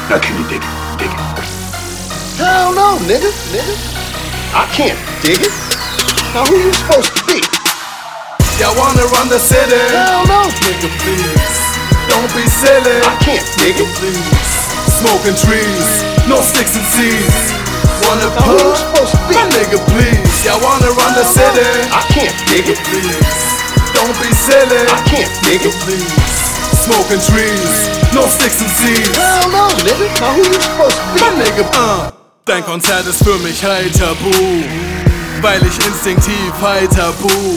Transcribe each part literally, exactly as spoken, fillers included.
Now can you dig it? Dig it. Hell no, nigga, nigga. I can't dig it. Now who you supposed to be? Y'all wanna run the city? Hell no, Nigga, please, don't be silly. I can't dig it. Please, smoking trees, no sticks and seeds. Wanna Now who you put? supposed to be? My nigga, please. Y'all wanna run the city? I can't dig it. Please, don't be silly. I can't dig it. Please, smoking trees, no sticks and seeds. Hell no, nigga. Now who you supposed to be? My nigga, uh. Dein Konzert ist für mich heiter Buh, weil ich instinktiv heiter buh.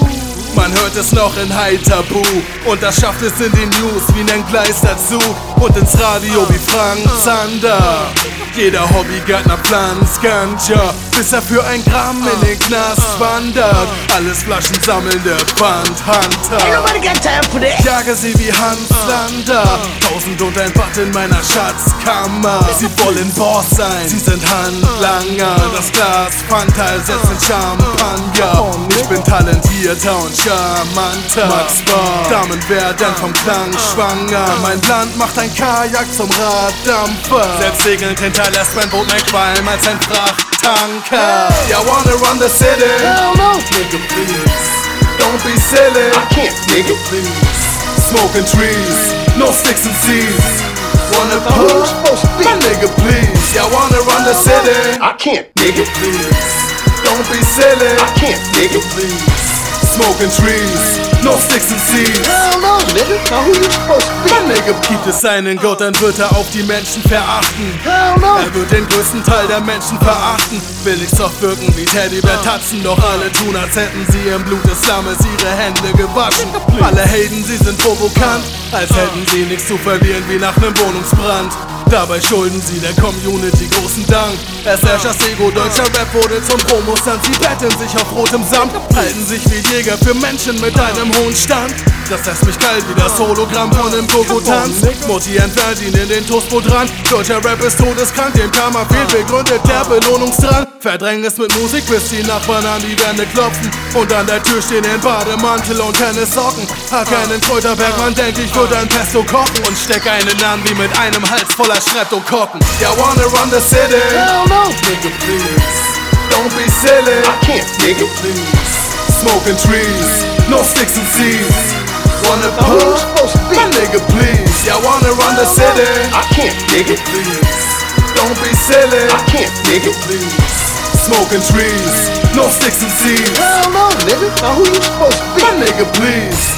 Man hört es noch in Heiterbu und das schafft es in die News wie nen Gleis dazu und ins Radio wie Frank Zander. Jeder Hobbygärtner pflanzt Ganja, bis er für ein Gramm in den Knast wandert. Alles Flaschen sammelnde Bandhunter. Ain't nobody got time for that. Jage sie wie Hans Lander. Tausend und ein Watt in meiner Schatzkammer. Sie wollen Boss sein, sie sind Handlanger. Das Glas Fanta ersetzt in Champagner. Ich bin talentierter und charmanter. Max Bar, Damen werden vom Klang schwanger. Mein Land macht ein Kajak zum Raddampfer. Selbstsegelnd hinterlässt mein Boot mehr Qualm als ein Frachttanker. Y'all wanna run the city? Hell no. Nigga, please, don't be silly. I can't dig it. Please, smoking trees, no sticks and seeds. Wanna Now who you put? supposed to be? My nigga, please. Y'all wanna run the city? I can't dig it. Please, don't be silly. I can't dig it. Please, smoking trees, no sticks and seeds. Hell no, nigga. Now who you supposed to be? My nigga, gibt es einen Gott, dann wird er auf die Menschen verachten. Hell no. Er wird den größten Teil der Menschen verachten. Will nicht soft wirken wie Teddybär-Tatzen, doch alle tun, als hätten sie im Blut des Lammes ihre Hände gewaschen. Alle Helden, sie sind provokant, als hätten sie nichts zu verlieren wie nach nem Wohnungsbrand. Dabei schulden sie der Community großen Dank. Erst herrscht das Ego, deutscher Rap wurde zum Promostand. Sie betteln sich auf rotem Samt, halten sich wie Jäger für Menschen mit einem hohen Stand. Das lässt mich kalt wie das Hologramm von dem Gogo-Tanz. Mutti entfernt ihn in den Toastbrotrand. Deutscher Rap ist todeskrank, dem Karma fehlt begründet der Belohnungsdrang. Verdrängen es mit Musik, bis die Nachbarn an die Wände klopfen und an der Tür stehen in Bademantel und Tennissocken. Hab keinen Kräuterberg, man denkt, ich würde ein Pesto kochen und steck einen an wie mit einem Hals voller Streptokokken. Y'all wanna run the city? Hell no. Nigga, please, don't be silly. I can't dig it. Please, smoking trees, no sticks and seeds. Wanna Now who you put? supposed to be? My nigga, please. Y'all wanna run the city? I can't dig it. Please, don't be silly. I can't dig it. Please, smoking trees, no sticks and seeds. Hell no, nigga. Now who you supposed to be? My nigga, please.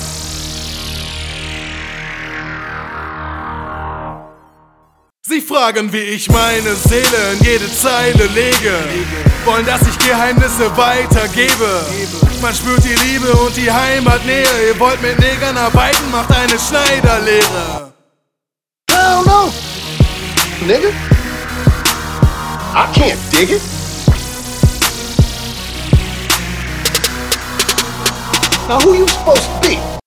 Sie fragen, wie ich meine Seele in jede Zeile lege. Wollen, dass ich Geheimnisse weitergebe. Man spürt die Liebe und die Heimatnähe. Ihr wollt mit Negern arbeiten, macht eine Schneiderlehre. Hell no, nigga. I can't dig it. Now who you supposed to be?